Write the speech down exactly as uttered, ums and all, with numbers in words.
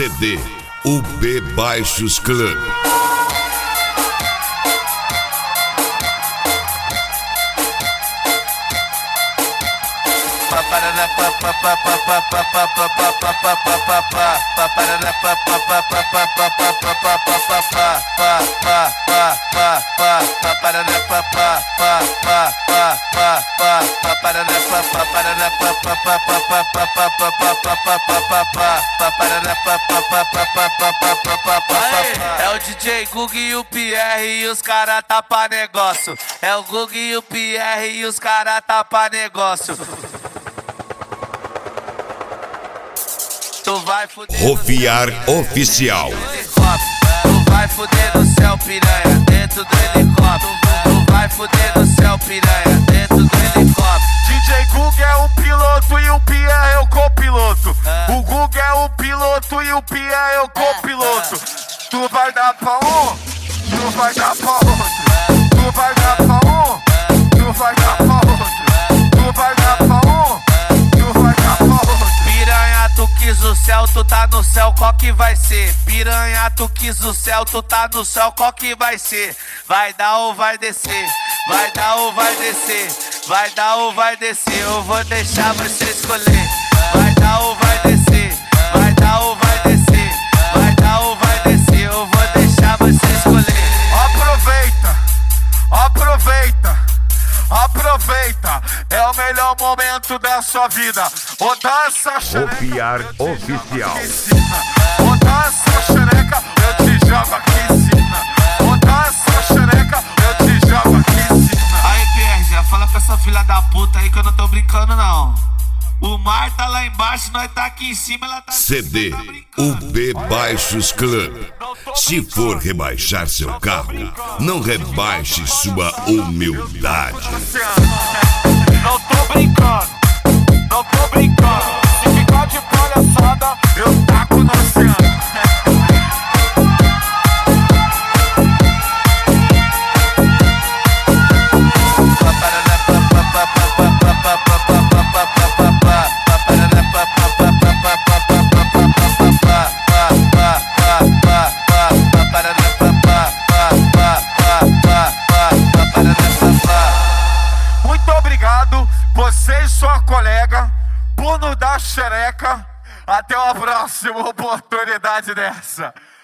C D U B Baixos Club. É o D J Gug e o Pierre e os cara tapa negócio. É o Gug e o Pierre e os cara tapa negócio. Tu vai fuder Rofiar Oficial. Tu vai fuder no céu, piranha, dentro do helicóptero. Tu vai fuder no céu, piranha, dentro do helicóptero. D J Gug é o piloto e o Pierre é o copiloto. O Gug é o piloto e o Pierre é o copiloto. Tu vai dar pra um, tu vai dar pra outro. Tu vai dar pra um, tu vai dar pra outro. Tu vai dar pra um, tu vai dar pra outro. Piranha, tu quis o céu, tu tá no céu, qual que vai ser? Piranha, tu quis o céu, tu tá no céu, qual que vai ser? Vai dar ou vai descer? Vai dar ou vai descer? Vai dar ou vai descer? Eu vou deixar você escolher. Vai dar ou vai descer? Vai dar ou vai descer? Vai dar ou vai descer? Eu vou deixar você escolher. Aproveita, aproveita, aproveita. É o melhor momento da sua vida. Ô dança xereca, Rofiar Oficial. ô dança xereca, eu te jogo aqui em cima. Ô dança xereca, eu te jogo aqui em cima. Aí, Pierre, já fala pra essa filha da puta aí que eu não tô brincando, não. O mar tá lá embaixo, nós tá aqui em cima, ela tá... C D U B Baixos Club. Se for rebaixar seu carro, não rebaixe sua humildade. Não tô brincando, não tô brincando. Se ficar de palhaçada, eu taco no oceano. Muito obrigado, você e sua colega, por nos dar xereca. Até uma próxima oportunidade dessa.